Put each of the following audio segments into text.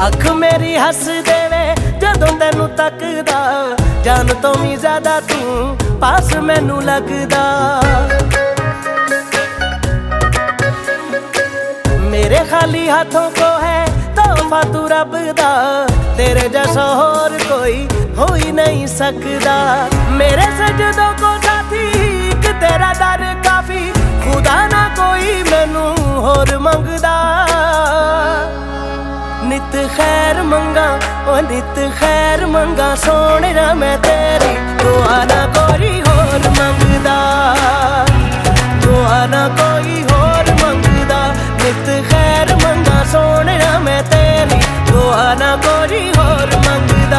अख मेरी हस देवे जदों तैनू तकदा, जान तो भी ज्यादा तू पास मैनू लगदा। मेरे खाली हाथों को है तोहफा तू रब दा, तेरे जैसा और कोई हो ही नहीं सकदा। मेरे सजदों को साथी एक तेरा दर काफी, खुदा ना कोई मैनू होर मंगदा। नित खैर मंगा ओ नित खैर मंगा, सोने ना मैं तेरी दुआ ना कोई होर मंगदा, दुआ ना कोई होर मंगदा। नित खैर मंगा सोने ना मैं तेरी दुआ ना कोई होर मंगदा,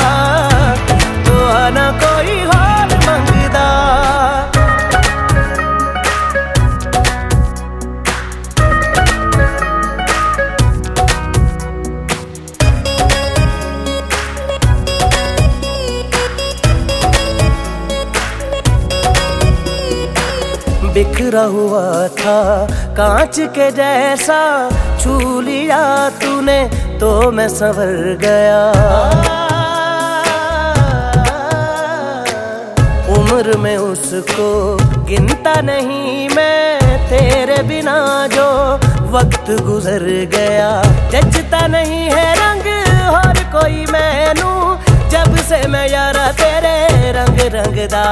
दुआ ना कोई होर मंगदा। बिखरा हुआ था कांच के जैसा, छू लिया तूने तो मैं संवर गया। उम्र में उसको गिनता नहीं मैं, तेरे बिना जो वक्त गुजर गया। जचता नहीं है रंग और कोई मैनू, जब से मैं यारा तेरे रंग रंगदा।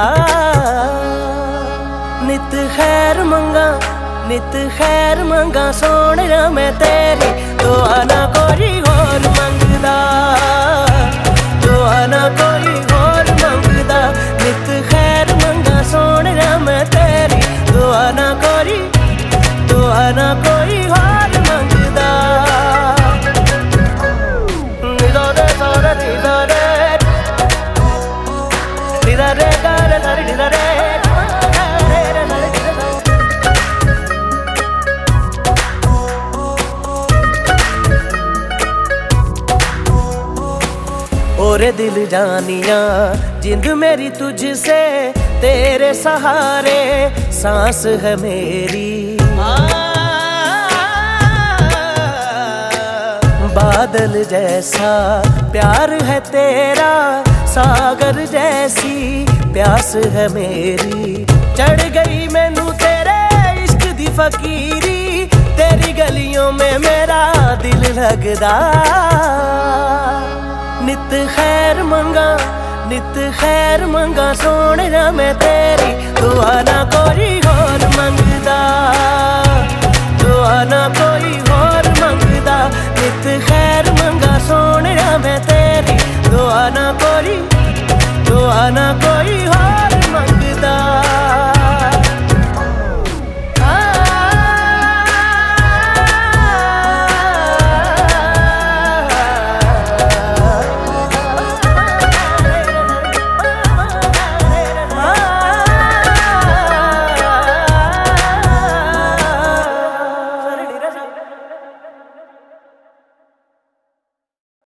नित खैर मंगा नित खैर मंगा, सोने ना मैं तेरी दुआ ना कोई होर मंगदा, दुआ ना कोई होर मंगदा। नित खैर मंगा सोने ना मैं तेरी दुआ ना कोई होर मंगदा। निदा रे सारे निदा रे निदा रे गारे सारे निदा रे। ओरे दिल जानिया जिंद मेरी तुझसे, तेरे सहारे सांस है मेरी। बादल जैसा प्यार है तेरा, सागर जैसी प्यास है मेरी। चढ़ गई मैनू तेरे इश्क दी फकीरी, तेरी गलियों में मेरा दिल लगदा। नित खैर मंगा सोने ना मैं तेरी दुआ ना कोई हो